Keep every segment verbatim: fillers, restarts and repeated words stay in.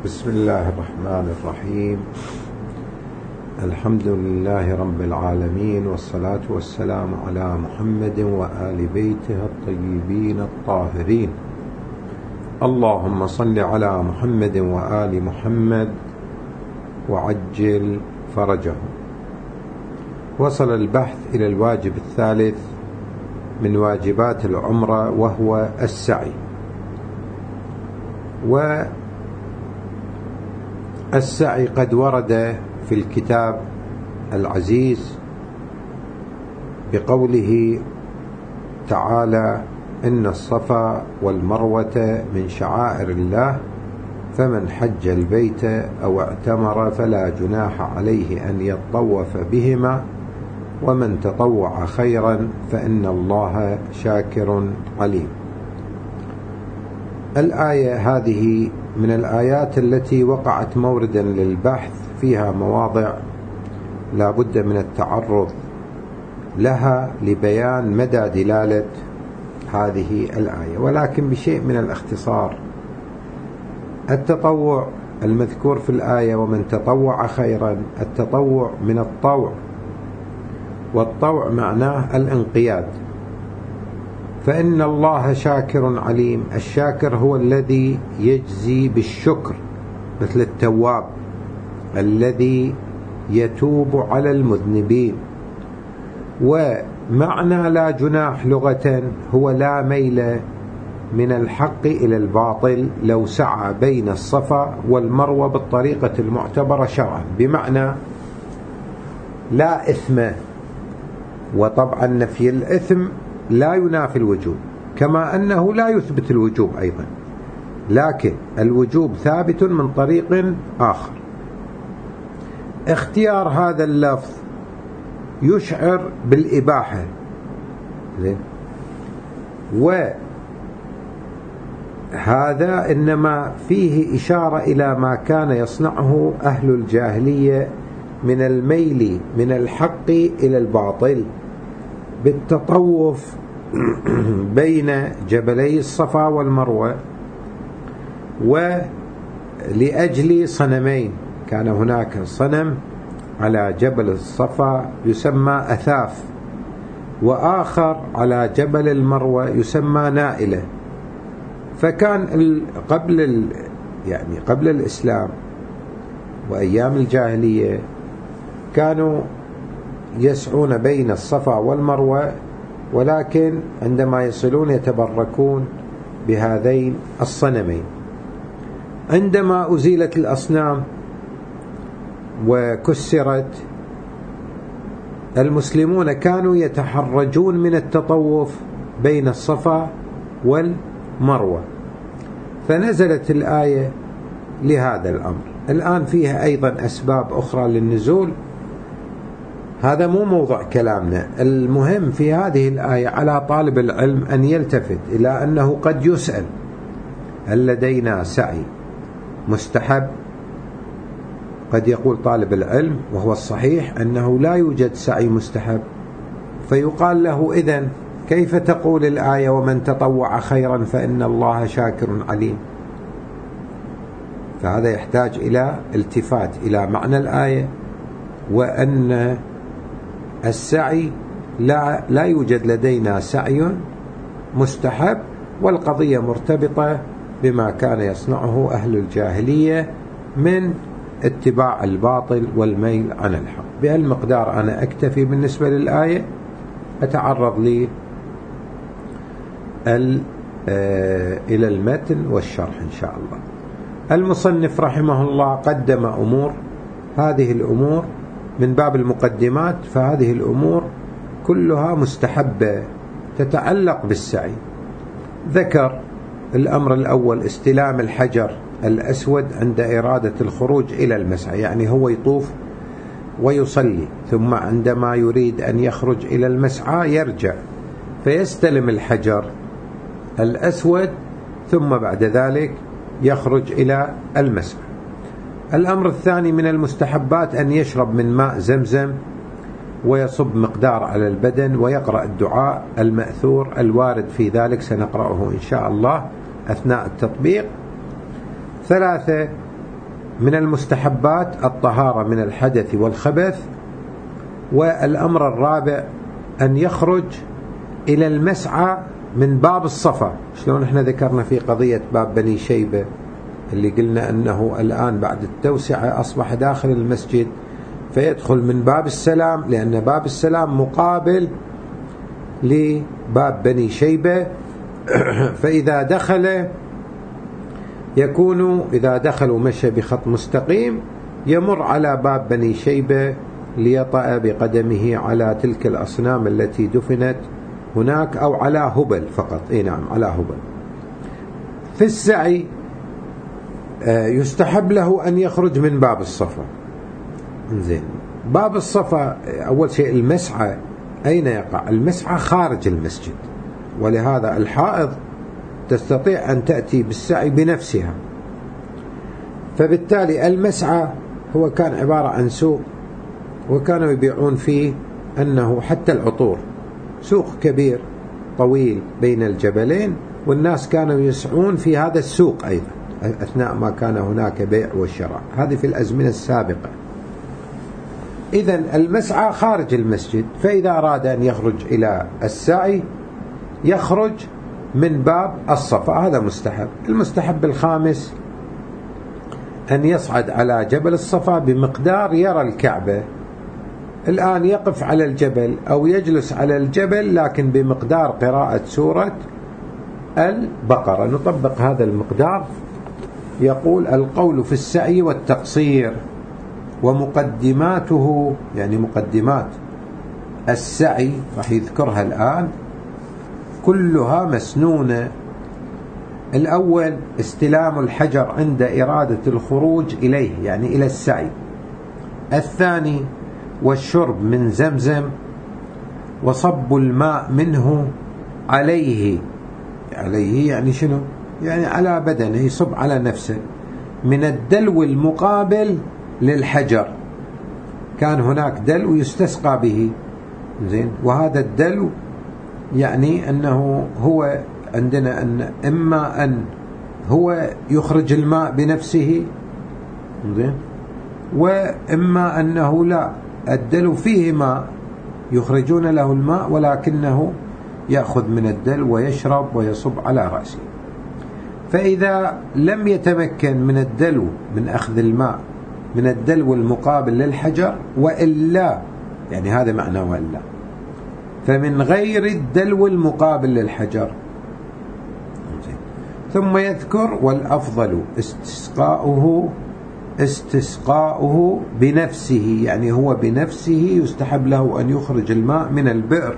بسم الله الرحمن الرحيم. الحمد لله رب العالمين، والصلاة والسلام على محمد وآل بيته الطيبين الطاهرين. اللهم صل على محمد وآل محمد وعجل فرجهم. وصل البحث إلى الواجب الثالث من واجبات العمرة، وهو السعي. والسعي قد ورد في الكتاب العزيز بقوله تعالى: إن الصفا والمروة من شعائر الله، فمن حج البيت أو اعتمر فلا جناح عليه أن يطوف بهما، ومن تطوع خيرا فإن الله شاكر عليم. الآية هذه من الآيات التي وقعت موردا للبحث، فيها مواضع لا بد من التعرض لها لبيان مدى دلالة هذه الآية، ولكن بشيء من الاختصار. التطوع المذكور في الآية: ومن تطوع خيرا، التطوع من الطوع، والطوع معناه الانقياد. فإن الله شاكر عليم. الشاكر هو الذي يجزي بالشكر، مثل التواب الذي يتوب على المذنبين. ومعنى لا جناح لغة هو لا ميل من الحق إلى الباطل لو سعى بين الصفا والمروة بالطريقة المعتبرة شرعا، بمعنى لا إثم. وطبعا نفي الإثم لا ينافي الوجوب، كما أنه لا يثبت الوجوب أيضا، لكن الوجوب ثابت من طريق آخر. اختيار هذا اللفظ يشعر بالإباحة، وهذا إنما فيه إشارة إلى ما كان يصنعه أهل الجاهلية من الميل من الحق إلى الباطل بالتطوف بين جبلي الصفا والمروة، ولأجل صنمين. كان هناك صنم على جبل الصفا يسمى أثاف، وآخر على جبل المروة يسمى نائلة. فكان قبل يعني قبل الإسلام وأيام الجاهلية كانوا يسعون بين الصفا والمروة، ولكن عندما يصلون يتبركون بهذين الصنمين. عندما أزيلت الأصنام وكسرت، المسلمون كانوا يتحرجون من التطوف بين الصفا والمروة، فنزلت الآية لهذا الأمر. الآن فيها أيضا أسباب أخرى للنزول، هذا مو موضوع كلامنا. المهم في هذه الآية على طالب العلم أن يلتفت إلى أنه قد يسأل: هل لدينا سعي مستحب؟ قد يقول طالب العلم، وهو الصحيح، أنه لا يوجد سعي مستحب، فيقال له: إذن كيف تقول الآية ومن تطوع خيرا فإن الله شاكر عليم؟ فهذا يحتاج إلى التفات إلى معنى الآية، وأن السعي لا, لا يوجد لدينا سعي مستحب، والقضية مرتبطة بما كان يصنعه أهل الجاهلية من اتباع الباطل والميل عن الحق. بهالمقدار أنا أكتفي بالنسبة للآية، أتعرض لي إلى المتن والشرح إن شاء الله. المصنف رحمه الله قدم أمور، هذه الأمور من باب المقدمات، فهذه الأمور كلها مستحبة تتعلق بالسعي. ذكر الأمر الأول: استلام الحجر الأسود عند إرادة الخروج إلى المسعى، يعني هو يطوف ويصلي، ثم عندما يريد أن يخرج إلى المسعى يرجع فيستلم الحجر الأسود، ثم بعد ذلك يخرج إلى المسعى. الأمر الثاني من المستحبات أن يشرب من ماء زمزم ويصب مقدار على البدن، ويقرأ الدعاء المأثور الوارد في ذلك، سنقرأه إن شاء الله أثناء التطبيق. ثلاثة: من المستحبات الطهارة من الحدث والخبث. والأمر الرابع أن يخرج إلى المسعى من باب الصفا. شلون احنا ذكرنا في قضية باب بني شيبة اللي قلنا أنه الآن بعد التوسعة أصبح داخل المسجد، فيدخل من باب السلام، لأن باب السلام مقابل لباب بني شيبة. فإذا دخل يكون إذا دخل ومشى بخط مستقيم يمر على باب بني شيبة ليطأ بقدمه على تلك الأصنام التي دفنت هناك، أو على هبل فقط. إيه نعم، على هبل. في السعي يستحب له أن يخرج من باب الصفا. زين، باب الصفا أول شيء المسعى أين يقع؟ المسعى خارج المسجد، ولهذا الحائض تستطيع أن تأتي بالسعي بنفسها. فبالتالي المسعى هو كان عبارة عن سوق، وكانوا يبيعون فيه أنه حتى العطور، سوق كبير طويل بين الجبلين، والناس كانوا يسعون في هذا السوق أيضا أثناء ما كان هناك بيع وشراء. هذه في الأزمنة السابقة. إذن المسعى خارج المسجد، فإذا أراد أن يخرج إلى السعي يخرج من باب الصفا، هذا مستحب. المستحب الخامس أن يصعد على جبل الصفا بمقدار يرى الكعبة. الآن يقف على الجبل أو يجلس على الجبل، لكن بمقدار قراءة سورة البقرة. نطبق هذا المقدار. يقول: القول في السعي والتقصير ومقدماته، يعني مقدمات السعي راح يذكرها الآن، كلها مسنونة. الأول استلام الحجر عند إرادة الخروج إليه، يعني إلى السعي. الثاني والشرب من زمزم، وصب الماء منه عليه. عليه يعني شنو؟ يعني على بدنه، يصب على نفسه، من الدلو المقابل للحجر. كان هناك دلو يستسقى به، زين، وهذا الدلو يعني أنه هو عندنا أن إما أن هو يخرج الماء بنفسه، زين، وإما أنه لا، الدلو فيه ماء يخرجون له الماء، ولكنه يأخذ من الدلو ويشرب ويصب على رأسه. فإذا لم يتمكن من الدلو، من أخذ الماء من الدلو المقابل للحجر، وإلا، يعني هذا معنى وإلا، فمن غير الدلو المقابل للحجر. ثم يذكر: والأفضل استسقاؤه استسقاؤه بنفسه، يعني هو بنفسه يستحب له أن يخرج الماء من البئر.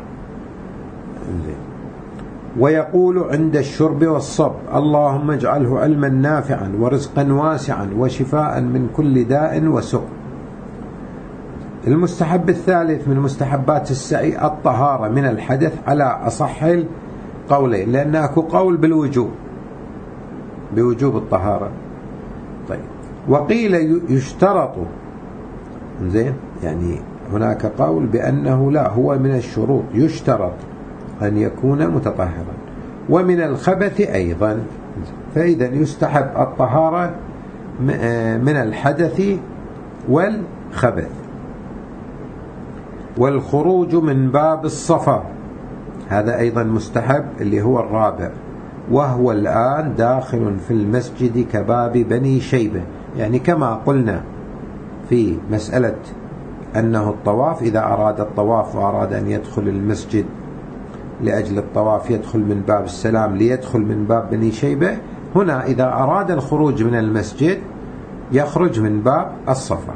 ويقول عند الشرب والصب: اللهم اجعله علما نافعا ورزقا واسعا وشفاء من كل داء وسقم. المستحب الثالث من مستحبات السعي الطهارة من الحدث على أصح القولين، لأن أكو قول بالوجوب، بوجوب الطهارة. طيب، وقيل يشترط، زين، يعني هناك قول بأنه لا، هو من الشروط، يشترط أن يكون متطهرا، ومن الخبث أيضا. فإذا يستحب الطهارة من الحدث والخبث. والخروج من باب الصفا هذا أيضا مستحب، اللي هو الرابع، وهو الآن داخل في المسجد كباب بني شيبة. يعني كما قلنا في مسألة أنه الطواف، إذا أراد الطواف وأراد أن يدخل المسجد لأجل الطواف يدخل من باب السلام ليدخل من باب بني شيبة، هنا إذا أراد الخروج من المسجد يخرج من باب الصفا.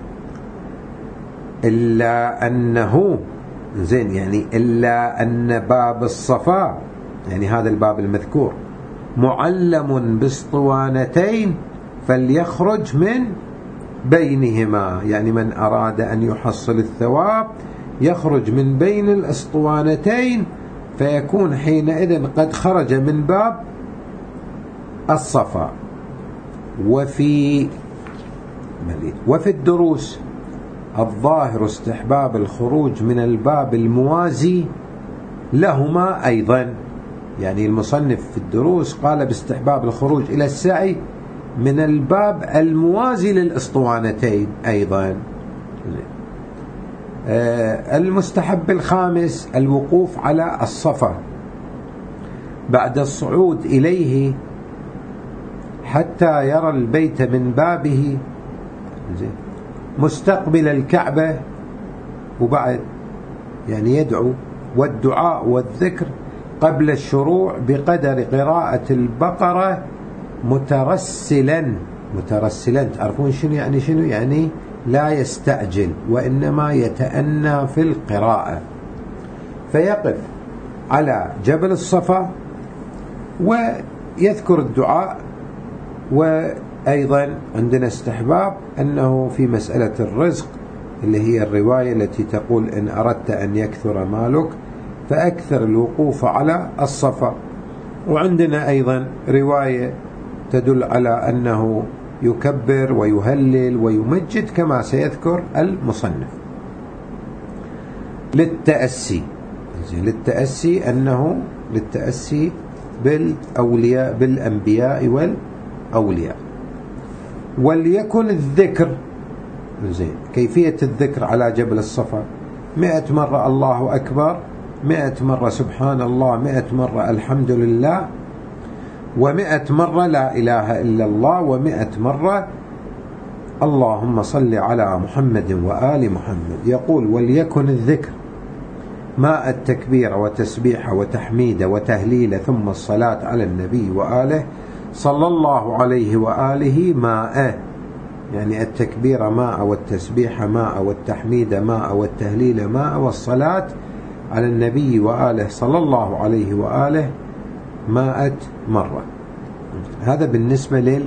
إلا أنه، زين، يعني إلا أن باب الصفا، يعني هذا الباب المذكور، معلم باسطوانتين فليخرج من بينهما. يعني من أراد أن يحصل الثواب يخرج من بين الاسطوانتين، فيكون حينئذ قد خرج من باب الصفا. وفي وفي الدروس الظاهر استحباب الخروج من الباب الموازي لهما أيضا. يعني المصنف في الدروس قال باستحباب الخروج إلى السعي من الباب الموازي للأسطوانتين أيضا. المستحب الخامس الوقوف على الصفا بعد الصعود إليه حتى يرى البيت من بابه مستقبل الكعبة، وبعد يعني يدعو، والدعاء والذكر قبل الشروع بقدر قراءة البقرة مترسلا. مترسلا تعرفون شنو يعني؟ شنو يعني؟ لا يستعجل وإنما يتأنى في القراءة، فيقف على جبل الصفا ويذكر الدعاء. وأيضا عندنا استحباب أنه في مسألة الرزق اللي هي الرواية التي تقول إن أردت أن يكثر مالك فأكثر الوقوف على الصفا. وعندنا أيضا رواية تدل على أنه يكبر ويهلل ويمجد كما سيذكر المصنف. للتأسي، للتأسي أنه للتأسي بالأولياء بالأنبياء والأولياء. وليكن الذكر زين. كيفية الذكر على جبل الصفا؟ مئة مرة الله أكبر، مئة مرة سبحان الله، مئة مرة الحمد لله، ومئة مرة لا إله إلا الله، ومئة مرة اللهم صل على محمد وآل محمد. يقول وليكن الذكر ماء التكبير وتسبيح وتحميد وتهليل ثم الصلاة على النبي وآله صلى الله عليه وآله ماء، يعني التكبير ماء والتسبيح ماء والتحميد ماء والتهليل ماء والصلاة على النبي وآله صلى الله عليه وآله مائة مرة. هذا بالنسبة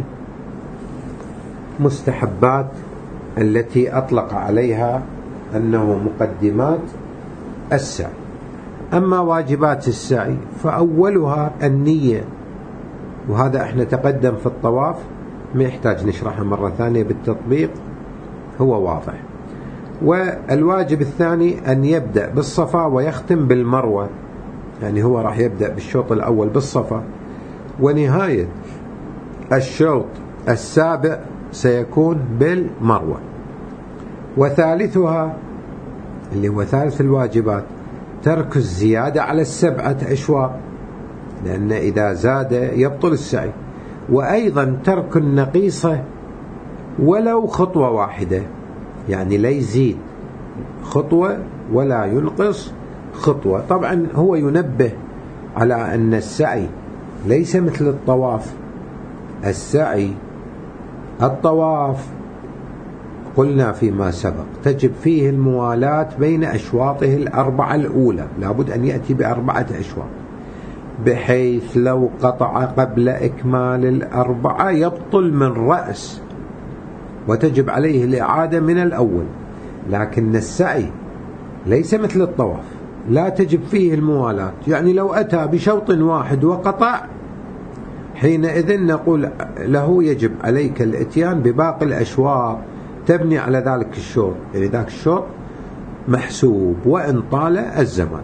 للمستحبات التي أطلق عليها أنه مقدمات السعي. أما واجبات السعي فأولها النية، وهذا احنا تقدم في الطواف، ما يحتاج نشرحها مرة ثانية بالتطبيق، هو واضح. والواجب الثاني أن يبدأ بالصفا ويختم بالمروة، يعني هو راح يبدأ بالشوط الأول بالصفا، ونهاية الشوط السابع سيكون بالمروة. وثالثها اللي هو ثالث الواجبات ترك الزيادة على السبعة أشواط، لأن إذا زاد يبطل السعي. وأيضا ترك النقيصة ولو خطوة واحدة، يعني لا يزيد خطوة ولا ينقص خطوة. طبعا هو ينبه على أن السعي ليس مثل الطواف. السعي الطواف قلنا فيما سبق تجب فيه الموالاة بين أشواطه الأربعة الأولى، لابد أن يأتي بأربعة أشواط، بحيث لو قطع قبل إكمال الأربعة يبطل من رأس وتجب عليه الإعادة من الأول. لكن السعي ليس مثل الطواف، لا تجب فيه الموالاة، يعني لو أتى بشوط واحد وقطع حينئذ نقول له يجب عليك الاتيان بباقي الأشواط تبني على ذلك الشوط، يعني ذاك الشوط محسوب وإن طال الزمان.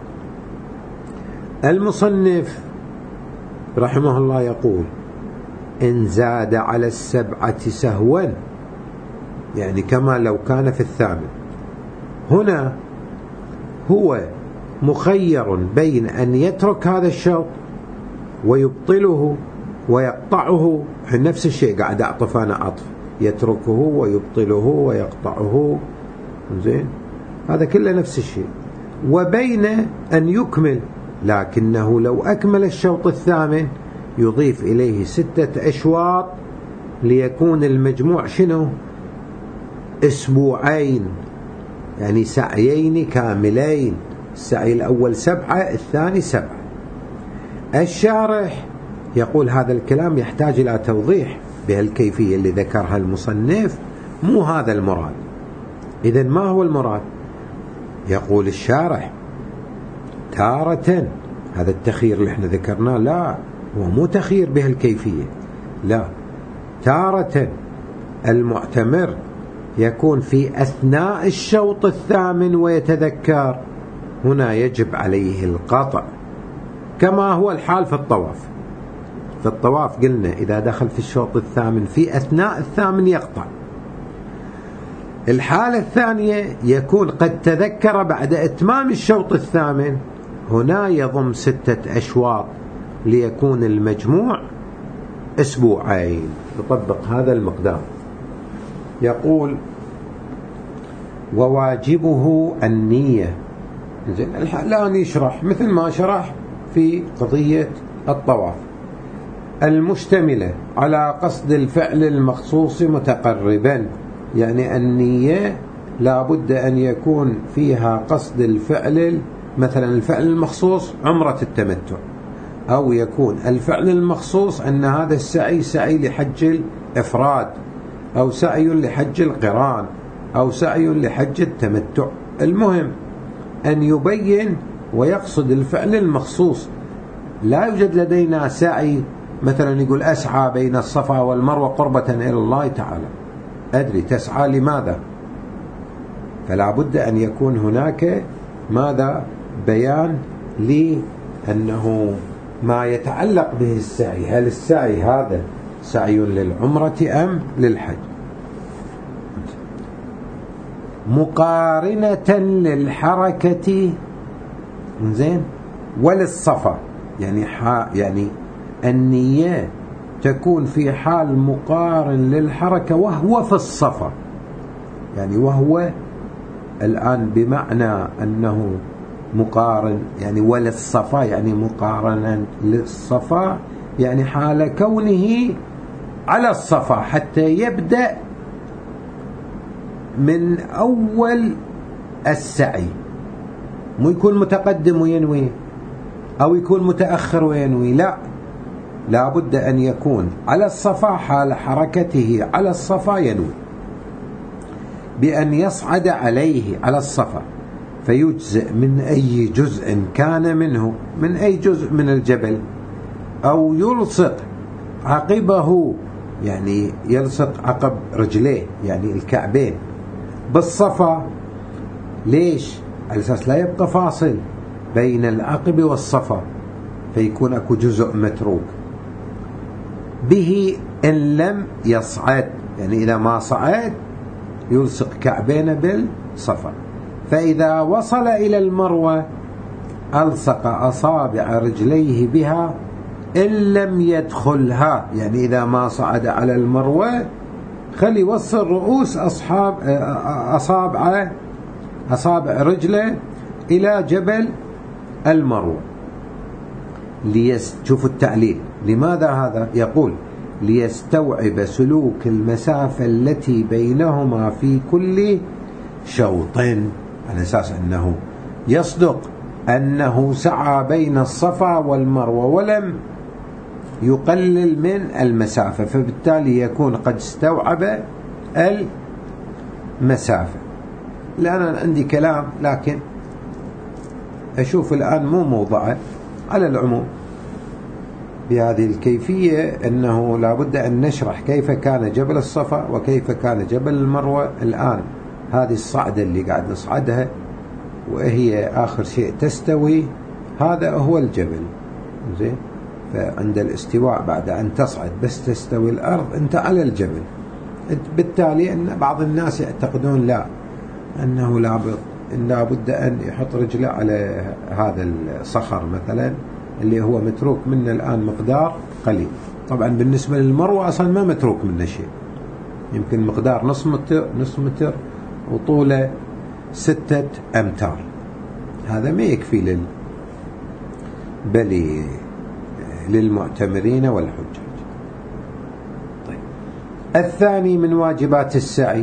المصنف رحمه الله يقول إن زاد على السبعة سهوا، يعني كما لو كان في الثامن. هنا هو مخير بين أن يترك هذا الشوط ويبطله ويقطعه، نفس الشيء قاعد أعطف أنا عطف، يتركه ويبطله ويقطعه، زين، هذا كله نفس الشيء. وبين أن يكمل، لكنه لو أكمل الشوط الثامن يضيف إليه ستة أشواط ليكون المجموع شنو؟ أسبوعين، يعني سعيين كاملين، السعي الأول سبعة الثاني سبعة. الشارح يقول هذا الكلام يحتاج إلى توضيح بهالكيفية اللي ذكرها المصنف، مو هذا المراد. إذن ما هو المراد؟ يقول الشارح تارة هذا التخيير اللي احنا ذكرناه لا هو مو تخيير بهالكيفية، لا، تارة المعتمر يكون في أثناء الشوط الثامن ويتذكر، هنا يجب عليه القطع كما هو الحال في الطواف. في الطواف قلنا إذا دخل في الشوط الثامن في أثناء الثامن يقطع. الحالة الثانية يكون قد تذكر بعد إتمام الشوط الثامن، هنا يضم ستة أشواط ليكون المجموع أسبوعين، يطبق هذا المقدار. يقول وواجبه النية. الآن يشرح مثل ما شرح في قضية الطواف، المشتملة على قصد الفعل المخصوص متقربا، يعني النية لا بد أن يكون فيها قصد الفعل، مثلا الفعل المخصوص عمرة التمتع، أو يكون الفعل المخصوص أن هذا السعي سعي لحج الإفراد، أو سعي لحج القران، أو سعي لحج التمتع. المهم أن يبين ويقصد الفعل المخصوص. لا يوجد لدينا سعي مثلا يقول أسعى بين الصفا والمروة قربة إلى الله تعالى، أدري تسعى لماذا؟ فلا بد أن يكون هناك ماذا؟ بيان لأنه ما يتعلق به السعي، هل السعي هذا سعي للعمرة أم للحج؟ مقارنة للحركة زين وللصفا، يعني يعني النية تكون في حال مقارن للحركة وهو في الصفا، يعني وهو الآن بمعنى أنه مقارن يعني وللصفا، يعني مقارنا للصفا، يعني حال كونه على الصفا حتى يبدأ من أول السعي، مو يكون متقدم وينوي أو يكون متأخر وينوي، لا، لا بد أن يكون على الصفا حال حركته على الصفا ينوي بأن يصعد عليه على الصفا، فيجزئ من أي جزء كان منه، من أي جزء من الجبل، أو يلصق عقبه، يعني يلصق عقب رجليه يعني الكعبين بالصفا. ليش؟ على أساس لا يبقى فاصل بين العقب والصفا، فيكون أكو جزء متروك به إن لم يصعد، يعني إذا ما صعد يلصق كعبين بالصفا. فإذا وصل إلى المروة ألصق أصابع رجليه بها إن لم يدخلها، يعني إذا ما صعد على المروة خلي يوصل رؤوس أصحاب أصابع أصابع رجله إلى جبل المروة. شوفوا التعليل، لماذا هذا؟ يقول ليستوعب سلوك المسافة التي بينهما في كل شوط، على أساس أنه يصدق أنه سعى بين الصفا والمروة ولم يقلل من المسافة، فبالتالي يكون قد استوعب المسافة. الآن أنا عندي كلام لكن أشوف الآن مو موضعه. على العموم بهذه الكيفية أنه لا بد أن نشرح كيف كان جبل الصفا وكيف كان جبل المروة. الآن هذه الصعدة اللي قاعد نصعدها وهي آخر شيء تستوي، هذا هو الجبل زين. فعند الاستواء بعد أن تصعد بس تستوي الأرض أنت على الجبل. بالتالي أن بعض الناس يعتقدون لا، أنه لا بد أن يحط رجله على هذا الصخر مثلا اللي هو متروك منه الآن مقدار قليل. طبعا بالنسبة للمروة أصلا ما متروك منه شيء، يمكن مقدار نص متر نص متر وطوله ستة أمتار، هذا ما يكفي لل بل للمعتمرين والحجاج. طيب، الثاني من واجبات السعي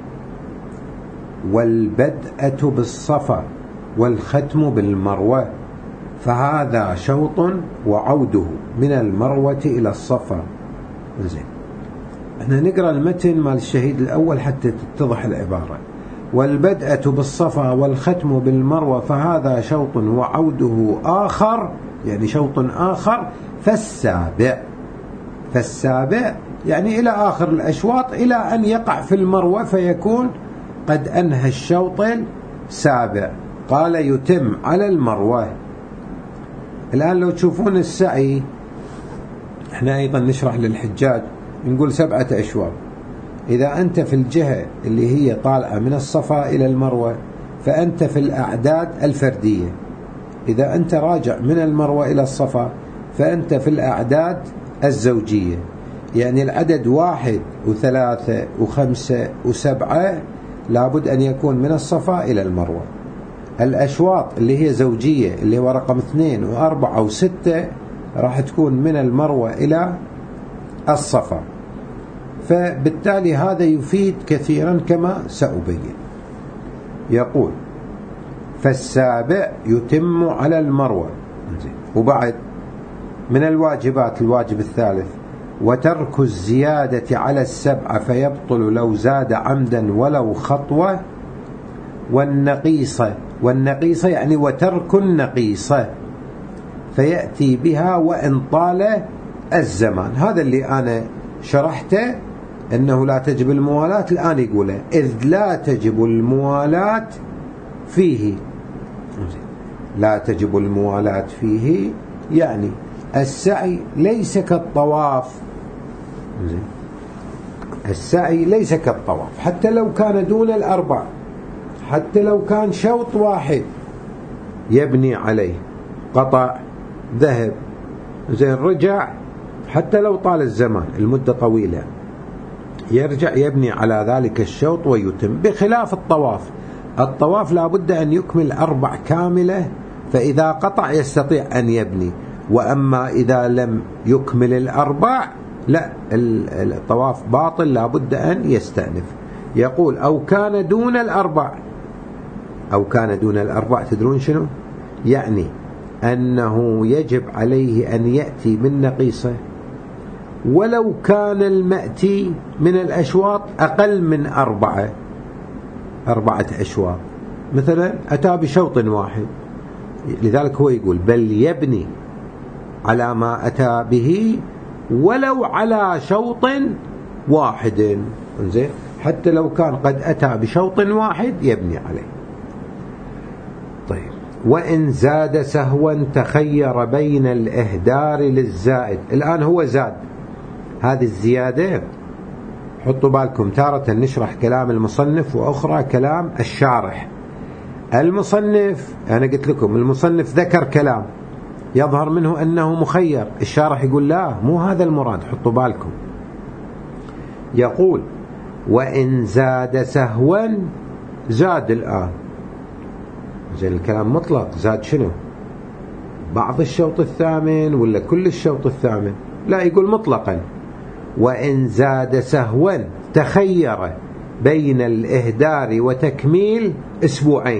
والبدءة بالصفا والختم بالمروة، فهذا شوط وعوده من المروة إلى الصفا. زين، احنا نقرأ المتن مال الشهيد الأول حتى تتضح العبارة. والبدءة بالصفا والختم بالمروة فهذا شوط وعوده آخر، يعني شوط آخر. فالسابع فالسابع يعني إلى آخر الأشواط إلى أن يقع في المروة فيكون قد أنهى الشوط السابع. قال يتم على المروة. الآن لو تشوفون السعي احنا أيضا نشرح للحجاج نقول سبعة أشواط. إذا أنت في الجهة اللي هي طالعة من الصفا إلى المروة فأنت في الأعداد الفردية. إذا أنت راجع من المروة إلى الصفا فأنت في الأعداد الزوجية، يعني العدد واحد وثلاثة وخمسة وسبعة لابد أن يكون من الصفا إلى المروة. الأشواط اللي هي زوجية اللي هو رقم اثنين وأربعة وستة راح تكون من المروة إلى الصفا. فبالتالي هذا يفيد كثيرا كما سأبين. يقول فالسابع يتم على المروة. وبعد من الواجبات الواجب الثالث وترك الزيادة على السبعة فيبطل لو زاد عمدا ولو خطوة. والنقيصة، والنقيصة يعني وترك النقيصة فيأتي بها وإن طال الزمان. هذا اللي أنا شرحته أنه لا تجب الموالاة، الآن يقوله إذ لا تجب الموالاة فيه. لا تجب الموالاة فيه يعني السعي ليس كالطواف. السعي ليس كالطواف حتى لو كان دون الأربع، حتى لو كان شوط واحد يبني عليه، قطع ذهب زين رجع، حتى لو طال الزمان المدة طويلة يرجع يبني على ذلك الشوط ويتم، بخلاف الطواف. الطواف لا بد أن يكمل أربع كاملة، فإذا قطع يستطيع أن يبني. وأما إذا لم يكمل الأربع لا، الطواف باطل، لا بد أن يستأنف. يقول أو كان دون الأربع، أو كان دون الأربع تدرون شنو يعني؟ أنه يجب عليه أن يأتي من نقيصة ولو كان المأتي من الأشواط أقل من أربعة أربعة أشواط. مثلا أتى بشوط واحد، لذلك هو يقول بل يبني على ما أتى به ولو على شوط واحد. انزين، حتى لو كان قد أتى بشوط واحد يبني عليه. طيب، وإن زاد سهوا تخير بين الإهدار للزائد. الآن هو زاد، هذه الزيادة حطوا بالكم تارة نشرح كلام المصنف وأخرى كلام الشارح. المصنف أنا قلت لكم المصنف ذكر كلام يظهر منه أنه مخير، الشارح يقول لا مو هذا المراد، حطوا بالكم. يقول وإن زاد سهوا، زاد الآن زي الكلام مطلق، زاد شنو؟ بعض الشوط الثامن ولا كل الشوط الثامن؟ لا، يقول مطلقا وإن زاد سهوا تخير بين الإهدار وتكميل أسبوعين.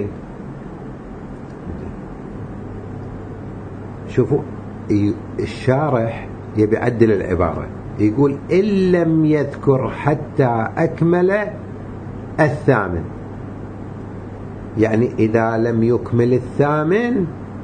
شوفوا الشارح يبي يعدل العبارة، يقول إن لم يذكر حتى أكمل الثامن، يعني إذا لم يكمل الثامن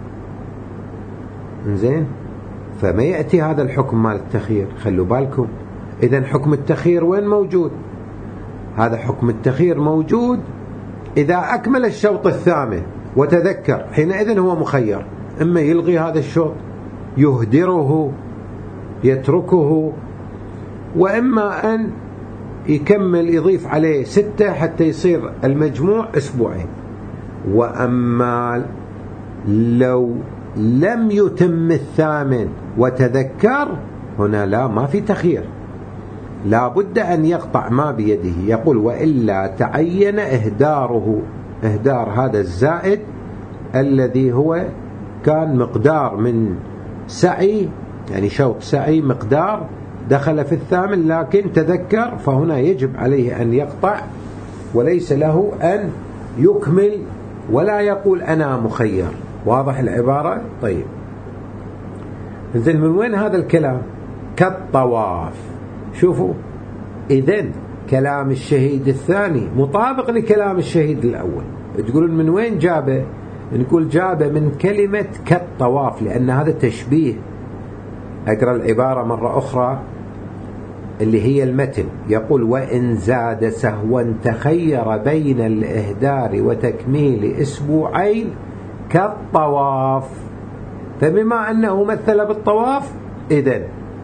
زين فما يأتي هذا الحكم مال التخيير. خلوا بالكم، إذن حكم التخيير وين موجود؟ هذا حكم التخيير موجود إذا أكمل الشوط الثامن وتذكر، حينئذ هو مخير، إما يلغي هذا الشوط يهدره يتركه، وإما أن يكمل يضيف عليه ستة حتى يصير المجموع أسبوعين. وأما لو لم يتم الثامن وتذكر، هنا لا، ما في تخيير، لا بد أن يقطع ما بيده. يقول وإلا تعين إهداره، إهدار هذا الزائد الذي هو كان مقدار من سعي، يعني شوط سعي مقدار دخل في الثامن لكن تذكر، فهنا يجب عليه أن يقطع وليس له أن يكمل ولا يقول أنا مخير. واضح العبارة؟ طيب، إذن من وين هذا الكلام؟ كالطواف. شوفوا، إذن كلام الشهيد الثاني مطابق لكلام الشهيد الأول. تقولون من وين جابه؟ نقول جابه من كلمة كالطواف، لأن هذا تشبيه. أقرأ العبارة مرة أخرى اللي هي المتن. يقول وإن زاد سهوا تخير بين الإهدار وتكميل أسبوعين كالطواف. فبما أنه مثل بالطواف، إذن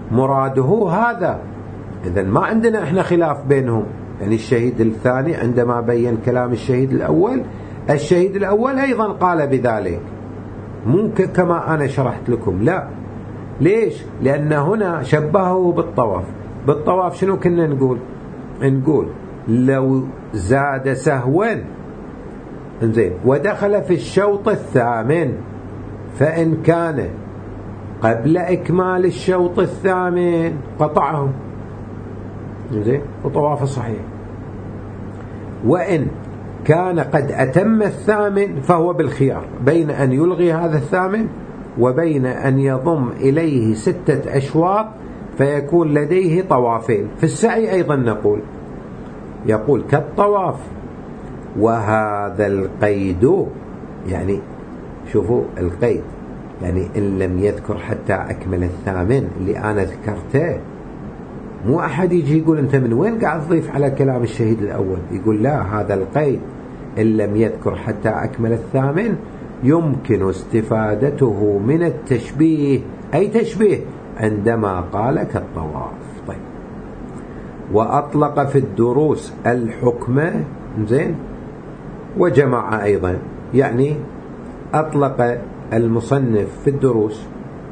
مراده هذا. إذن ما عندنا إحنا خلاف بينهم. يعني الشهيد الثاني عندما بين كلام الشهيد الأول، الشهيد الأول أيضا قال بذلك، مو كما أنا شرحت لكم، لا. ليش؟ لأن هنا شبهه بالطواف. بالطواف شنو كنا نقول؟ نقول لو زاد سهوا انزين ودخل في الشوط الثامن، فإن كان قبل إكمال الشوط الثامن قطعه، انزين وطواف صحيح. وإن كان قد أتم الثامن فهو بالخيار بين أن يلغي هذا الثامن وبين أن يضم إليه ستة أشواط فيكون لديه طوافين. في السعي أيضا نقول يقول كالطواف. وهذا القيد، يعني شوفوا القيد، يعني إن لم يذكر حتى أكمل الثامن اللي أنا ذكرته، مو أحد يجي يقول أنت من وين قاعد تضيف على كلام الشهيد الأول. يقول لا، هذا القيد إن لم يذكر حتى أكمل الثامن يمكن استفادته من التشبيه. أي تشبيه؟ عندما قال كالطواف. طيب، وأطلق في الدروس الحكم، زين، وجمع أيضا. يعني أطلق المصنف في الدروس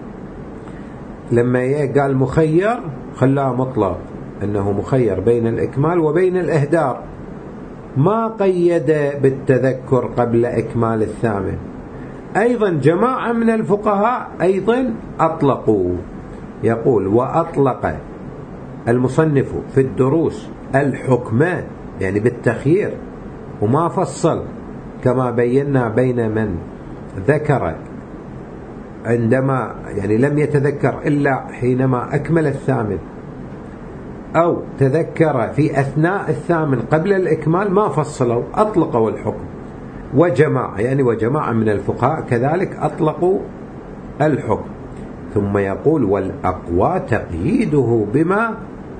لما قال مخير خلاه مطلق، أنه مخير بين الإكمال وبين الإهدار، ما قيد بالتذكر قبل إكمال الثامن. أيضا جماعة من الفقهاء أيضا أطلقوا. يقول وأطلق المصنف في الدروس الحكم، يعني بالتخيير، وما فصل كما بينا بين من ذكر عندما يعني لم يتذكر إلا حينما أكمل الثامن، أو تذكر في أثناء الثامن قبل الإكمال، ما فصلوا، أطلقوا الحكم. وجماعة يعني وجماعة من الفقهاء كذلك أطلقوا الحكم. ثم يقول والأقوى تقييده بما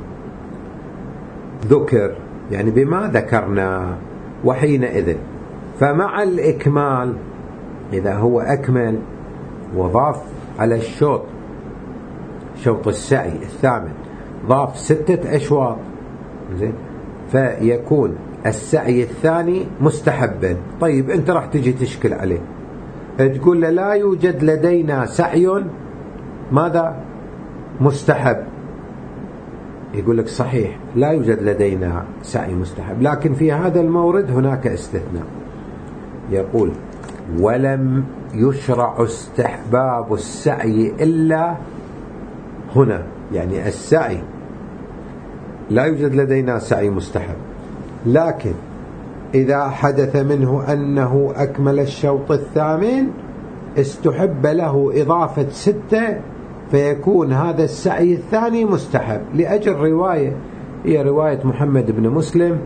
ذكر، يعني بما ذكرنا. وحينئذ فمع الإكمال، إذا هو أكمل وضاف على الشوط، شوط السعي الثامن، ضاف ستة أشواط، زين، فيكون السعي الثاني مستحبا. طيب أنت راح تجي تشكل عليه، تقول له لا يوجد لدينا سعي ماذا مستحب. يقول لك صحيح لا يوجد لدينا سعي مستحب، لكن في هذا المورد هناك استثناء. يقول ولم يشرع استحباب السعي إلا هنا، يعني السعي لا يوجد لدينا سعي مستحب، لكن إذا حدث منه أنه أكمل الشوط الثامن استحب له إضافة ستة، فيكون هذا السعي الثاني مستحب. لأجل رواية، هي رواية محمد بن مسلم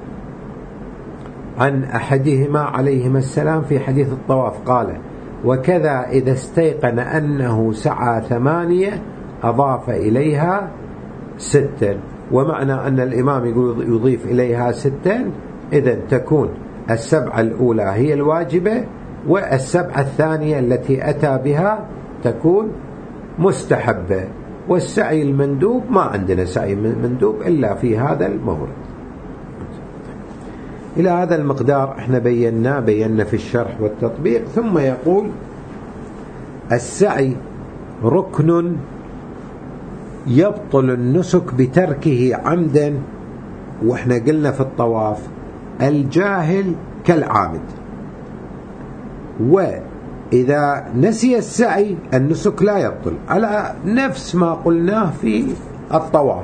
عن أحدهما عليهما السلام في حديث الطواف، قال وكذا إذا استيقن أنه سعى ثمانية أضاف إليها ستا. ومعنى أن الإمام يقول يضيف إليها ستا، إذن تكون السبعة الأولى هي الواجبة، والسبعة الثانية التي أتى بها تكون مستحبة. والسعي المندوب ما عندنا سعي مندوب إلا في هذا المورد. إلى هذا المقدار احنا بينا بينا في الشرح والتطبيق. ثم يقول السعي ركن يبطل النسك بتركه عمدا. واحنا قلنا في الطواف الجاهل كالعامد، وإذا نسي السعي النسك لا يبطل، على نفس ما قلناه في الطواف.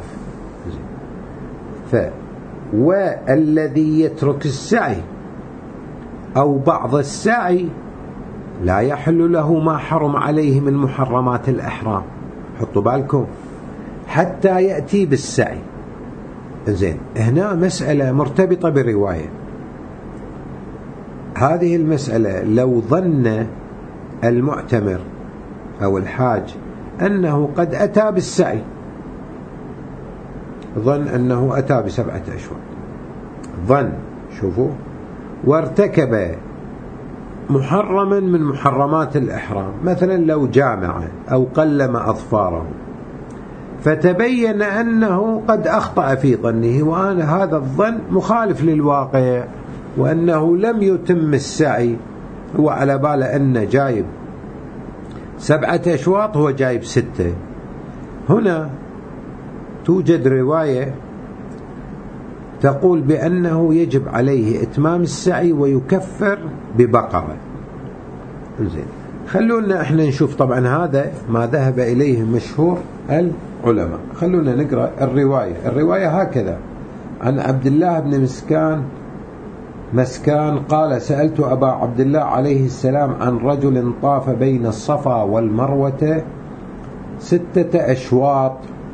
ف والذي يترك السعي أو بعض السعي لا يحل له ما حرم عليه من محرمات الإحرام. حطوا بالكم حتى يأتي بالسعي. زين، هنا مسألة مرتبطة برواية. هذه المسألة لو ظن المعتمر أو الحاج أنه قد أتى بالسعي، ظن أنه أتى بسبعة أشواط، ظن، شوفوا، وارتكب محرما من محرمات الإحرام، مثلا لو جامع أو قلم أظفاره، فتبين أنه قد أخطأ في ظنه، وأن هذا الظن مخالف للواقع، وأنه لم يتم السعي. هو على باله أنه جايب سبعة أشواط، هو جايب ستة. هنا توجد رواية تقول بأنه يجب عليه إتمام السعي ويكفر ببقرة. زين، خلونا احنا نشوف. طبعا هذا ما ذهب إليه مشهور العلماء. خلونا نقرأ الرواية. الرواية هكذا: عن عبد الله بن مسكان مسكان قال: سألت أبا عبد الله عليه السلام عن رجل طاف بين الصفا والمروة ستة أشواط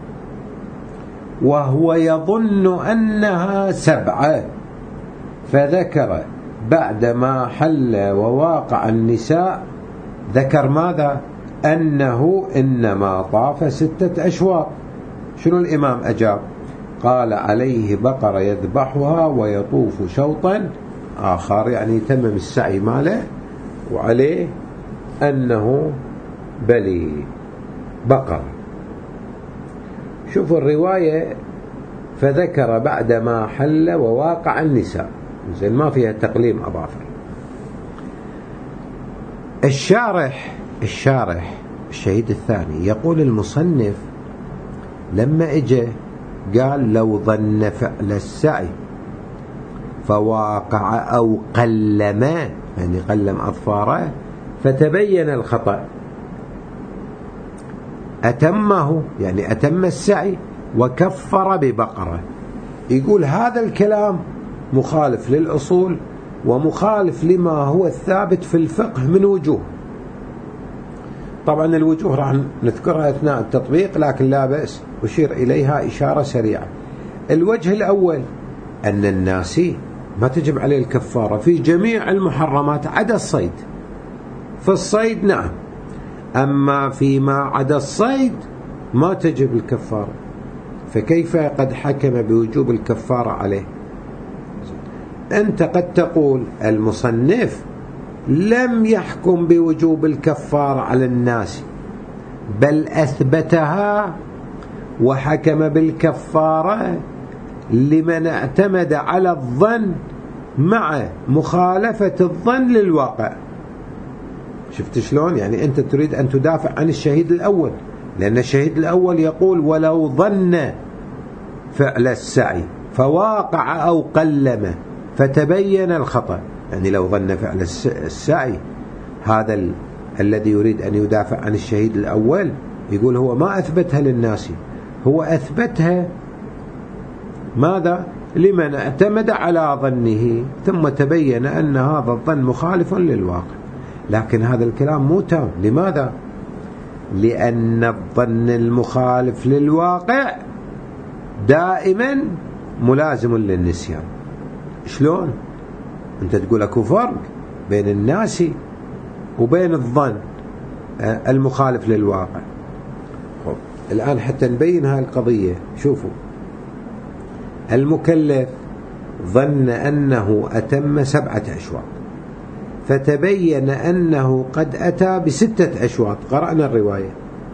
وهو يظن أنها سبعة، فذكر بعدما حل وواقع النساء، ذكر ماذا؟ أنه إنما طاف ستة أشواط. شنو الإمام أجاب؟ قال: عليه بقرة يذبحها ويطوف شوطا آخر، يعني يتمم السعي ماله، وعليه أنه بلي بقرة. شوفوا الرواية: فذكر بعدما حل وواقع النساء. زين، ما فيها تقليم أظافر. الشارح الشارح الشهيد الثاني يقول: المصنف لما اجى قال: لو ظن فعل السعي فواقع أو قلم، يعني قلم أظفاره، فتبين الخطأ، أتمه، يعني أتم السعي وكفر ببقرة. يقول هذا الكلام مخالف للأصول ومخالف لما هو الثابت في الفقه من وجوه. طبعا الوجوه راح نذكرها أثناء التطبيق، لكن لا بأس أشير إليها إشارة سريعة. الوجه الأول أن الناسي ما تجب عليه الكفارة في جميع المحرمات عدا الصيد. في الصيد نعم، أما فيما عدا الصيد ما تجب الكفارة، فكيف قد حكم بوجوب الكفارة عليه؟ أنت قد تقول المصنف لم يحكم بوجوب الكفارة على الناس، بل أثبتها وحكم بالكفارة لمن اعتمد على الظن مع مخالفة الظن للواقع. شفت شلون؟ يعني أنت تريد أن تدافع عن الشهيد الأول، لأن الشهيد الأول يقول: ولو ظن فعل السعي فواقع أو قلم فتبين الخطأ، يعني لو ظن فعل السعي. هذا ال... الذي يريد أن يدافع عن الشهيد الأول يقول هو ما أثبتها للناس، هو أثبتها ماذا؟ لمن اعتمد على ظنه ثم تبين أن هذا الظن مخالف للواقع. لكن هذا الكلام مو تام. لماذا؟ لأن الظن المخالف للواقع دائما ملازم للنسيان. شلون؟ أنت تقول اكو فرق بين الناس وبين الظن المخالف للواقع. خب. الآن حتى نبين هاي القضية، شوفوا: المكلف ظن أنه أتم سبعة أشواط، فتبين أنه قد أتى بستة أشواط. قرأنا الرواية: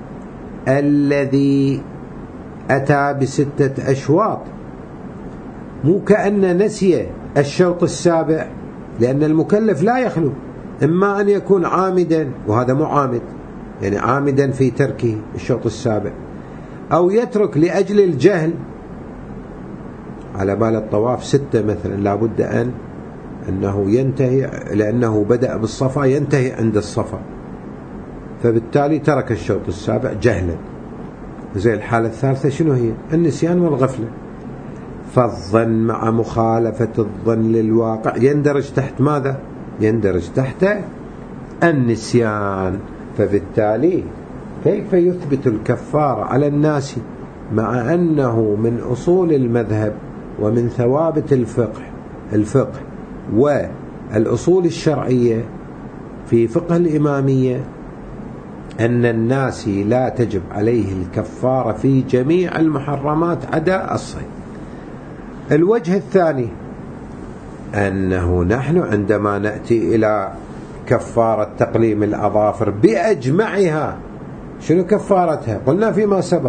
الذي أتى بستة أشواط مو كأن نسي الشوط السابع، لأن المكلف لا يخلو إما أن يكون عامدا، وهذا مو عامد، يعني عامدا في تركه الشوط السابع، أو يترك لأجل الجهل. على بال الطواف ستة مثلا، لابد أن أنه ينتهي، لأنه بدأ بالصفا ينتهي عند الصفا، فبالتالي ترك الشوط السابع جهلا. زي الحالة الثالثة شنو هي؟ النسيان والغفلة. فالظن مع مخالفة الظن للواقع يندرج تحت ماذا؟ يندرج تحت النسيان. فبالتالي كيف يثبت الكفارة على الناس مع أنه من أصول المذهب ومن ثوابت الفقه الفقه والأصول الشرعية في فقه الإمامية أن الناس لا تجب عليه الكفارة في جميع المحرمات عدا الصيد. الوجه الثاني أنه نحن عندما نأتي إلى كفارة تقليم الأظافر بأجمعها، شنو كفارتها؟ قلنا فيما سبق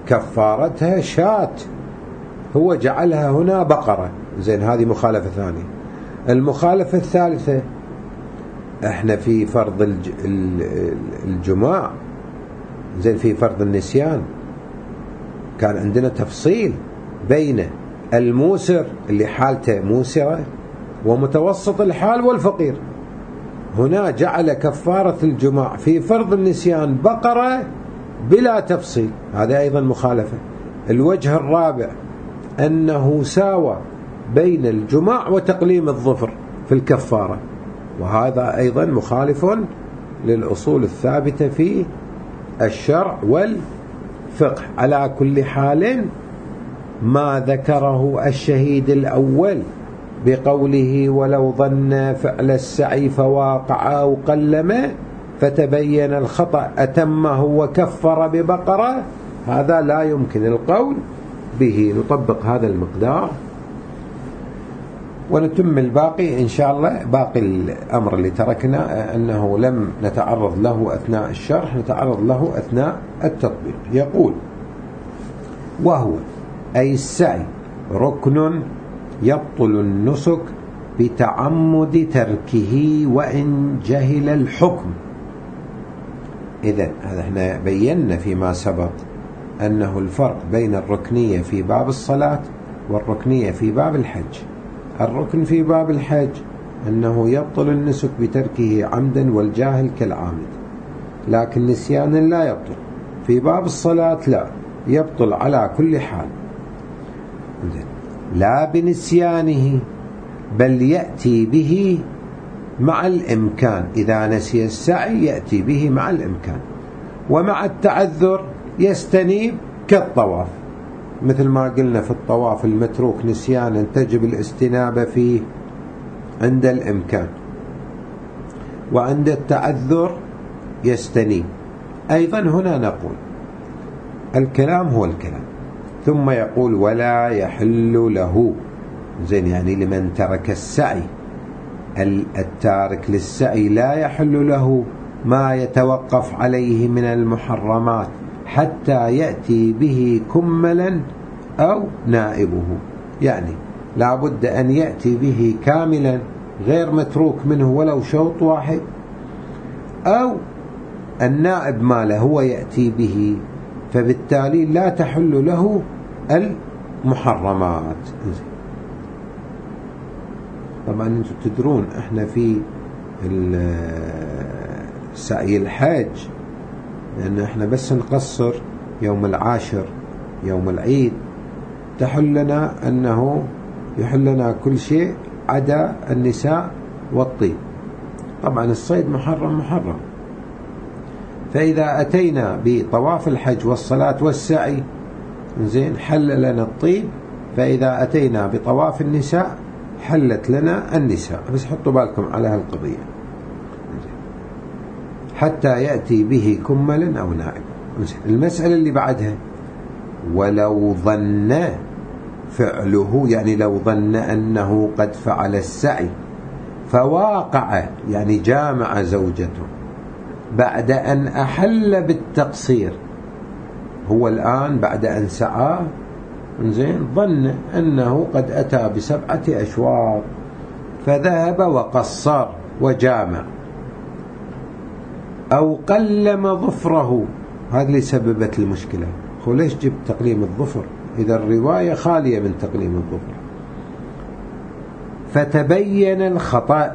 كفارتها شاة، هو جعلها هنا بقرة. زين، هذه مخالفة ثانية. المخالفة الثالثة، احنا في فرض الج... الجماع، زين، في فرض النسيان كان عندنا تفصيل بين الموسر اللي حالته موسرة ومتوسط الحال والفقير. هنا جعل كفارة الجماع في فرض النسيان بقرة بلا تفصيل، هذا أيضا مخالفة. الوجه الرابع أنه ساوى بين الجماع وتقليم الظفر في الكفارة، وهذا أيضا مخالف للأصول الثابتة في الشرع والفقه. على كل حال ما ذكره الشهيد الأول بقوله ولو ظن فعل السعي فواقع أو قلم فتبين الخطأ أتمه وكفر ببقرة، هذا لا يمكن القول به. نطبق هذا المقدار ونتم الباقي إن شاء الله. باقي الأمر اللي تركنا أنه لم نتعرض له أثناء الشرح، نتعرض له أثناء التطبيق. يقول وهو أي السعي ركن يبطل النسك بتعمد تركه وإن جهل الحكم. إذن هذا احنا بينا فيما سبق أنه الفرق بين الركنية في باب الصلاة والركنية في باب الحج. الركن في باب الحج أنه يبطل النسك بتركه عمدا والجاهل كالعامد، لكن نسيانا لا يبطل. في باب الصلاة لا يبطل على كل حال، لا بنسيانه بل يأتي به مع الإمكان. إذا نسي السعي يأتي به مع الإمكان، ومع التعذر يستنيب كالطواف، مثل ما قلنا في الطواف المتروك نسيانا تجب الاستنابة فيه عند الإمكان، وعند التعذر يستنيب. أيضا هنا نقول الكلام هو الكلام، ثم يقول ولا يحل له. زين، يعني لمن ترك السعي، التارك للسعي لا يحل له ما يتوقف عليه من المحرمات حتى يأتي به كملا أو نائبه. يعني لا بد أن يأتي به كاملا غير متروك منه ولو شوط واحد، أو النائب ماله هو يأتي به، فبالتالي لا تحل له المحرمات. طبعا انتم تدرون احنا في سعي الحج لأن احنا بس نقصر يوم العاشر يوم العيد، تحل لنا أنه يحل لنا كل شيء عدا النساء والطيب. طبعا الصيد محرم محرم. فإذا أتينا بطواف الحج والصلاة والسعي زين حل لنا الطيب، فإذا أتينا بطواف النساء حلت لنا النساء. بس حطوا بالكم على هالقضية، حتى يأتي به كملا أو نائب. المسألة اللي بعدها ولو ظن فعله، يعني لو ظن أنه قد فعل السعي فواقع، يعني جامع زوجته بعد أن أحل بالتقصير. هو الآن بعد أن سعى زين ظن أنه قد أتى بسبعة أشواط فذهب وقصر وجامع، أو قلم ظفره. هذا اللي سببت المشكلة. هو ليش جبت تقليم الظفر إذا الرواية خالية من تقليم الظفر؟ فتبين الخطأ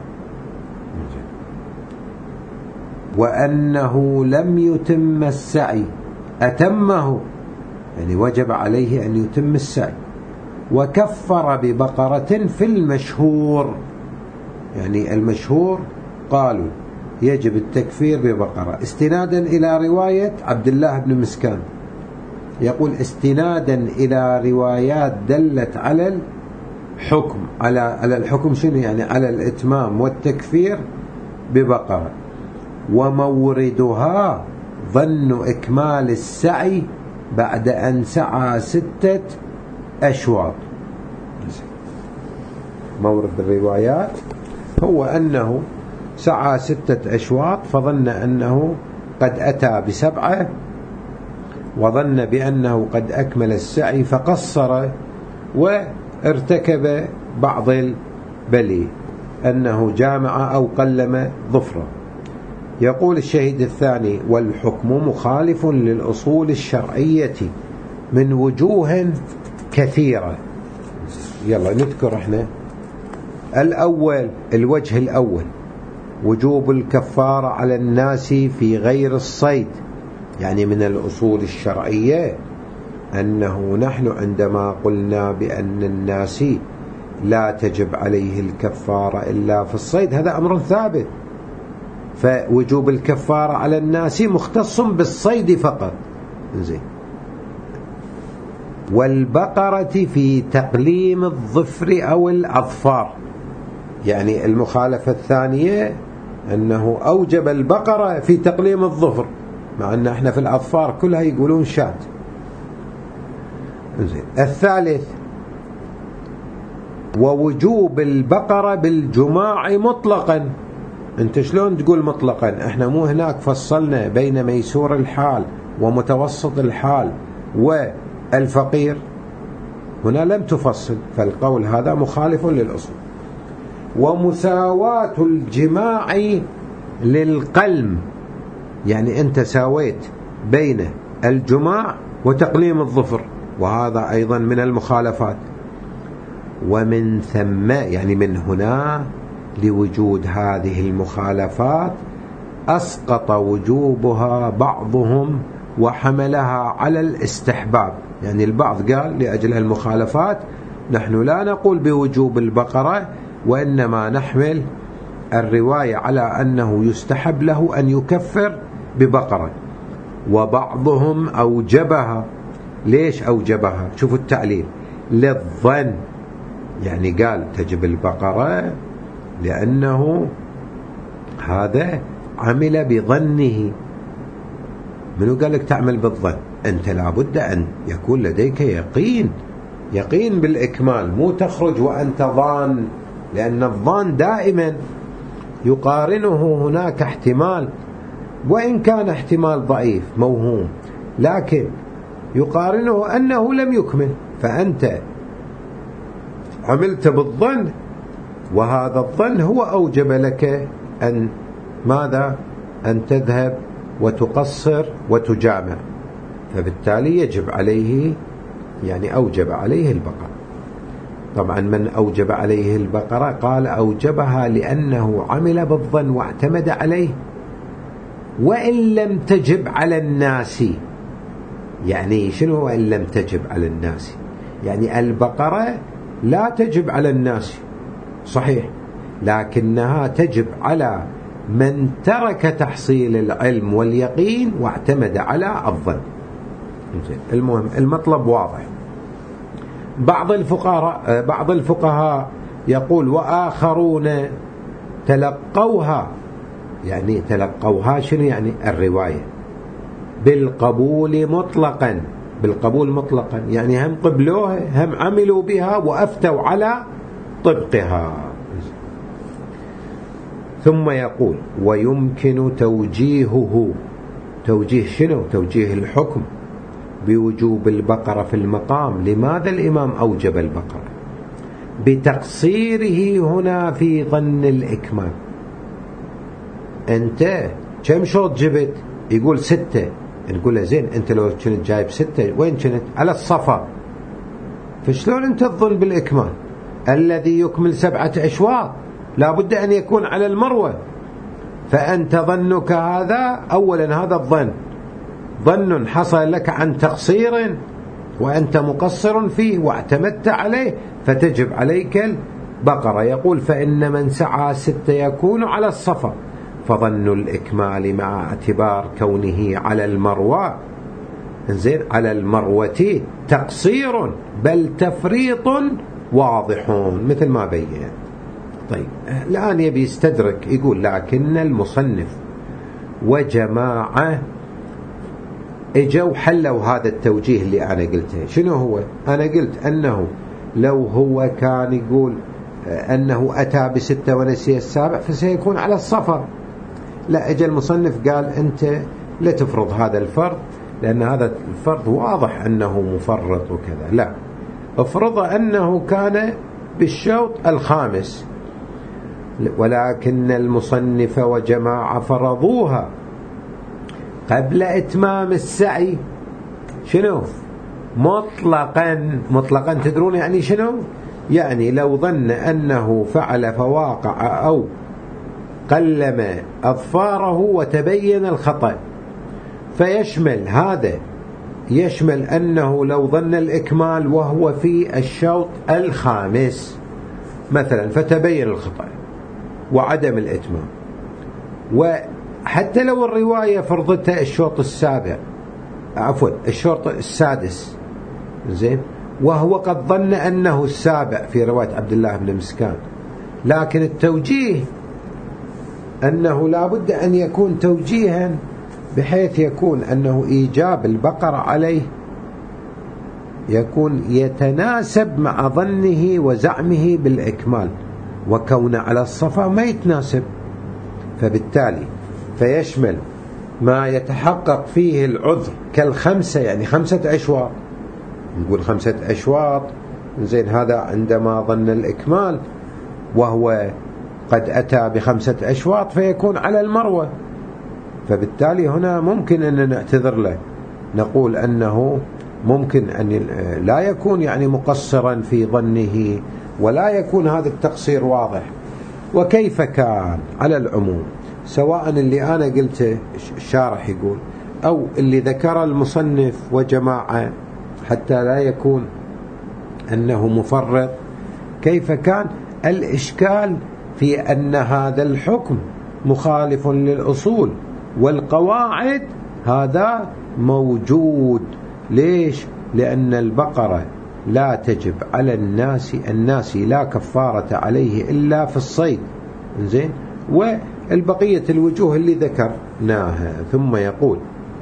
وأنه لم يتم السعي، أتمه، يعني وجب عليه أن يتم السعي، وكفر ببقرة في المشهور. يعني المشهور قالوا يجب التكفير ببقرة، استنادا إلى رواية عبد الله بن مسكان. يقول استنادا إلى روايات دلت على الحكم، على على الحكم شنو؟ يعني على الإتمام والتكفير ببقرة. وموردها ظن إكمال السعي بعد أن سعى ستة أشواط. مورد الروايات هو أنه سعى ستة أشواط فظن أنه قد أتى بسبعة وظن بأنه قد أكمل السعي فقصر وارتكب بعض البلي أنه جامع أو قلم ظفره. يقول الشهيد الثاني: والحكم مخالف للأصول الشرعية من وجوه كثيرة. يلا نذكر احنا الأول، الوجه الأول وجوب الكفارة على الناس في غير الصيد. يعني من الأصول الشرعية أنه نحن عندما قلنا بأن الناس لا تجب عليه الكفارة إلا في الصيد، هذا أمر ثابت، فوجوب الكفارة على الناس مختص بالصيد فقط. زين. والبقرة في تقليم الظفر أو الأظفار. يعني المخالفة الثانية أنه أوجب البقرة في تقليم الظفر، مع أن احنا في الأظفار كلها يقولون شات. زين. الثالث ووجوب البقرة بالجماع مطلقا. انت شلون تقول مطلقا؟ احنا مو هناك فصلنا بين ميسور الحال ومتوسط الحال والفقير؟ هنا لم تفصل، فالقول هذا مخالف للأصول. ومساواة الجماع للقلم، يعني أنت ساويت بين الجماع وتقليم الظفر، وهذا أيضا من المخالفات. ومن ثم، يعني من هنا لوجود هذه المخالفات أسقط وجوبها بعضهم وحملها على الاستحباب. يعني البعض قال لأجل المخالفات نحن لا نقول بوجوب البقرة، وإنما نحمل الرواية على أنه يستحب له أن يكفر ببقرة. وبعضهم أوجبها. ليش أوجبها؟ شوفوا التعليل: للظن، يعني قال تجب البقرة لأنه هذا عمل بظنه. منو قال لك تعمل بالظن؟ أنت لابد أن يكون لديك يقين، يقين بالإكمال، مو تخرج وأنت ظان، لأن الظان دائما يقارنه هناك احتمال، وإن كان احتمال ضعيف موهوم، لكن يقارنه أنه لم يكمل، فأنت عملت بالظن، وهذا الظن هو أوجب لك أن ماذا؟ أن تذهب وتقصر وتجامع، فبالتالي يجب عليه، يعني أوجب عليه البقرة. طبعا من أوجب عليه البقرة قال أوجبها لأنه عمل بالظن واعتمد عليه، وإن لم تجب على الناس. يعني شنو وإن لم تجب على الناس؟ يعني البقرة لا تجب على الناس صحيح، لكنها تجب على من ترك تحصيل العلم واليقين واعتمد على الظن. المهم المطلب واضح. بعض الفقهاء بعض الفقهاء يقول وآخرون تلقوها. يعني تلقوها شنو؟ يعني الرواية بالقبول مطلقا، بالقبول مطلقا، يعني هم قبلوها هم عملوا بها وأفتوا على طبقها. ثم يقول ويمكن توجيهه. توجيه شنو؟ توجيه الحكم بوجوب البقرة في المقام. لماذا الإمام أوجب البقرة؟ بتقصيره هنا في ظن الإكمال. أنت كم شوط جبت؟ يقول ستة. نقول له زين، أنت لو كنت جايب ستة وين كنت؟ على الصفا. فشلون أنت تظن بالإكمال؟ الذي يكمل سبعة أشواط لابد أن يكون على المروة، فأنت ظنك هذا أولا، هذا الظن ظن حصل لك عن تقصير وأنت مقصر فيه واعتمدت عليه، فتجب عليك البقرة. يقول فإن من سعى ستة يكون على الصفا، فظن الإكمال مع اعتبار كونه على المروة، زين، على المروة تقصير بل تفريط واضح مثل ما بين. طيب الآن يبي يستدرك، يقول لكن المصنف وجماعة اجوا حلوا هذا التوجيه اللي أنا قلته. شنو هو؟ أنا قلت أنه لو هو كان يقول أنه أتى بستة ونسي السابع فسيكون على الصفر. لا، اجى المصنف قال أنت لا تفرض هذا الفرض، لأن هذا الفرض واضح أنه مفرط وكذا. لا، افرض أنه كان بالشوط الخامس، ولكن المصنف وجماعة فرضوها قبل إتمام السعي. شنو؟ مطلقا. مطلقا تدرون يعني شنو؟ يعني لو ظن أنه فعل فواقع أو قلم أظفاره وتبين الخطأ، فيشمل هذا، يشمل أنه لو ظن الإكمال وهو في الشوط الخامس مثلا فتبين الخطأ وعدم الإتمام، وحتى لو الرواية فرضتها الشوط السابع عفوا الشوط السادس زين، وهو قد ظن أنه السابع في رواية عبد الله بن مسكان، لكن التوجيه أنه لا بد أن يكون توجيها بحيث يكون أنه إيجاب البقرة عليه يكون يتناسب مع ظنه وزعمه بالإكمال، وكون على الصفا ما يتناسب، فبالتالي فيشمل ما يتحقق فيه العذر كالخمسة، يعني خمسة أشواط، نقول خمسة أشواط زين، هذا عندما ظن الإكمال وهو قد أتى بخمسة أشواط فيكون على المروة، فبالتالي هنا ممكن أن نعتذر له، نقول أنه ممكن أن لا يكون يعني مقصرا في ظنه ولا يكون هذا التقصير واضح. وكيف كان على العموم، سواء اللي أنا قلته الشارح يقول أو اللي ذكر المصنف وجماعة حتى لا يكون أنه مفرط، كيف كان الإشكال في أن هذا الحكم مخالف للأصول والقواعد، هذا موجود. ليش؟ لأن البقرة لا تجب على الناس الناس لا كفارة عليه إلا في الصيد زين، والبقية الوجوه اللي ذكرناها. ثم يقول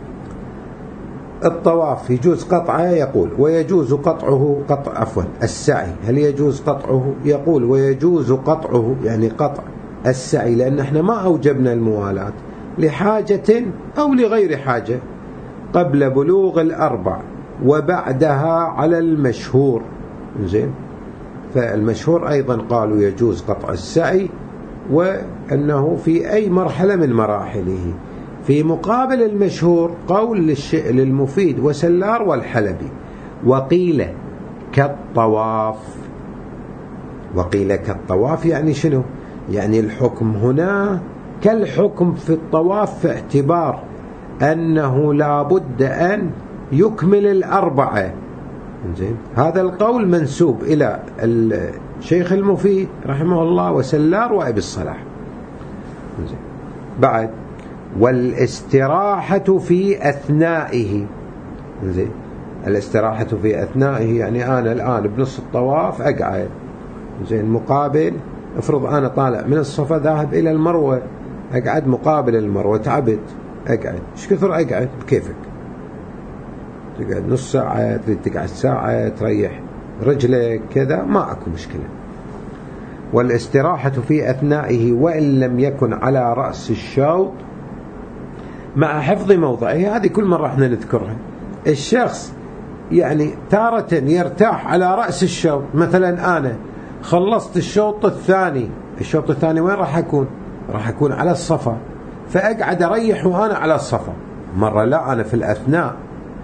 الطواف يجوز قطعه، يقول ويجوز قطعه قطع عفوا السعي، هل يجوز قطعه؟ يقول ويجوز قطعه يعني قطع السعي، لأن احنا ما أوجبنا الموالاة لحاجة أو لغير حاجة قبل بلوغ الأربع وبعدها على المشهور زين. فالمشهور أيضا قالوا يجوز قطع السعي، وأنه في أي مرحلة من مراحله. في مقابل المشهور قول للمفيد وسلار والحلبي، وقيل كالطواف. وقيل كالطواف يعني شنو؟ يعني الحكم هنا كالحكم في الطواف، في اعتبار أنه لا بد أن يكمل الأربعة زين. هذا القول منسوب إلى الشيخ المفيد رحمه الله وسلار وأبي الصلاح زين. بعد والاستراحة في أثنائه زين. الاستراحة في أثنائه يعني أنا الآن بنص الطواف أقعد زين، مقابل افرض أنا طالع من الصفا ذاهب إلى المروة، أقعد مقابل المروة، تعبت أقعد، إيش كثر أقعد بكيفك، تقعد نص ساعة، تريد تقعد ساعة، تريح رجلك كذا، ما أكو مشكلة. والاستراحة في أثنائه وإن لم يكن على رأس الشوط مع حفظ موضعه. هذه كل مرة احنا نذكرها. الشخص يعني تارة يرتاح على رأس الشوط، مثلا أنا خلصت الشوط الثاني، الشوط الثاني وين راح أكون؟ راح أكون على الصفا، فأقعد أريح وأنا على الصفا. مرة لا، أنا في الأثناء،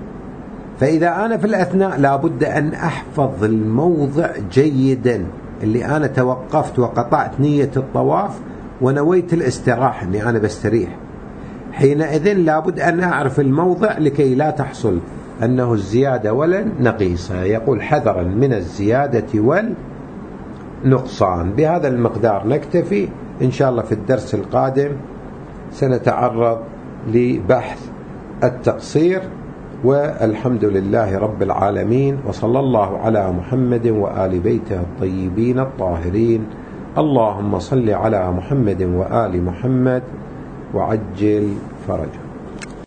فإذا أنا في الأثناء لابد أن أحفظ الموضع جيدا، اللي أنا توقفت وقطعت نية الطواف ونويت الاستراحة أني أنا بستريح، حينئذ لابد أن أعرف الموضع لكي لا تحصل أنه الزيادة ولا النقيصة. يقول حذرا من الزيادة والنقصان. بهذا المقدار نكتفي، إن شاء الله في الدرس القادم سنتعرض لبحث التقصير. والحمد لله رب العالمين، وصلى الله على محمد وآل بيته الطيبين الطاهرين. اللهم صل على محمد وآل محمد وعجل فرجه.